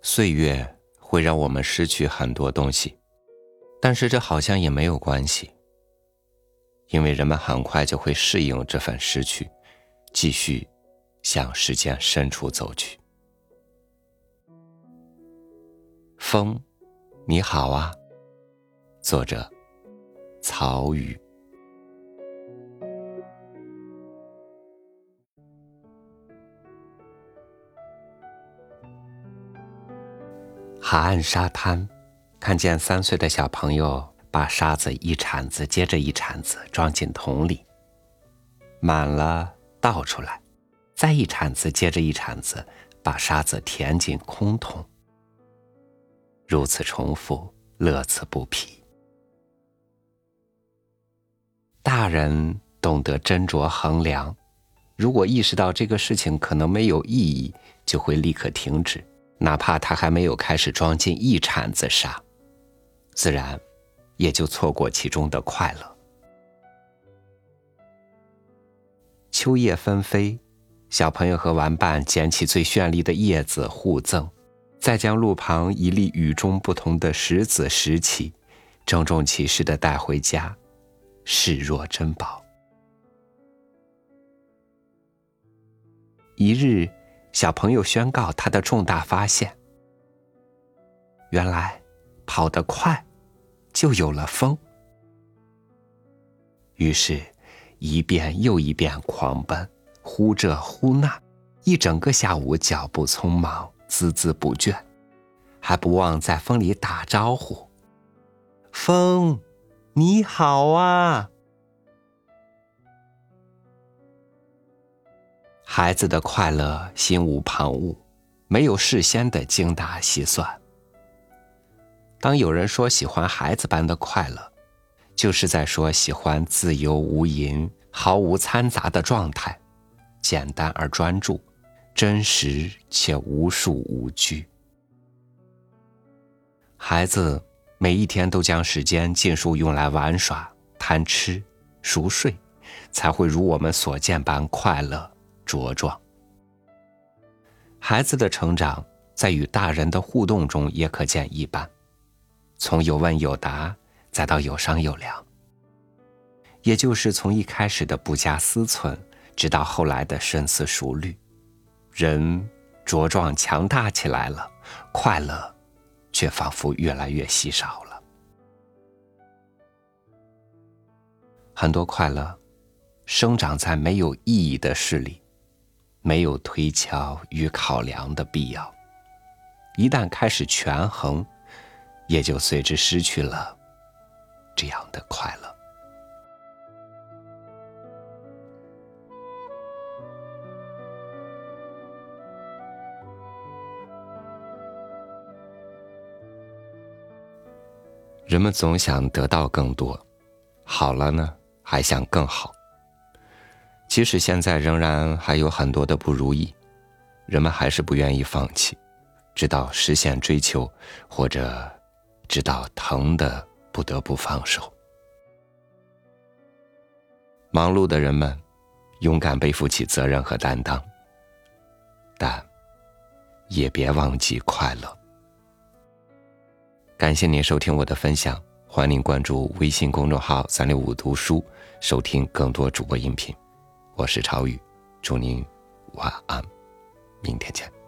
岁月会让我们失去很多东西，但是这好像也没有关系，因为人们很快就会适应这份失去，继续向时间深处走去。风，你好啊。作者曹禺。海岸沙滩，看见3岁的小朋友把沙子一铲子接着一铲子装进桶里，满了倒出来，再一铲子接着一铲子把沙子填进空桶，如此重复，乐此不疲。大人懂得斟酌衡量，如果意识到这个事情可能没有意义，就会立刻停止，哪怕他还没有开始装进一铲子沙，自然也就错过其中的快乐。秋叶纷飞，小朋友和玩伴捡起最绚丽的叶子互赠，再将路旁一粒与众不同的石子拾起，郑重其事地带回家，视若珍宝。一日，小朋友宣告他的重大发现，原来跑得快就有了风。于是一遍又一遍狂奔，忽这忽那，一整个下午脚步匆忙，孜孜不倦，还不忘在风里打招呼：风，你好啊。孩子的快乐心无旁骛，没有事先的精打细算。当有人说喜欢孩子般的快乐，就是在说喜欢自由无垠、毫无掺杂的状态，简单而专注，真实且无束无拘。孩子每一天都将时间尽数用来玩耍、贪吃、熟睡，才会如我们所见般快乐茁壮。孩子的成长在与大人的互动中也可见一斑，从有问有答再到有商有量，也就是从一开始的不加思忖，直到后来的深思熟虑，人茁壮强大起来了，快乐却仿佛越来越稀少了。很多快乐生长在没有意义的事里，没有推敲与考量的必要，一旦开始权衡，也就随之失去了这样的快乐。人们总想得到更多，好了呢，还想更好。即使现在仍然还有很多的不如意，人们还是不愿意放弃，直到实现追求，或者直到疼得不得不放手。忙碌的人们勇敢背负起责任和担当，但也别忘记快乐。感谢您收听我的分享，欢迎您关注微信公众号365读书，收听更多主播音频。我是超宇，祝您晚安，明天见。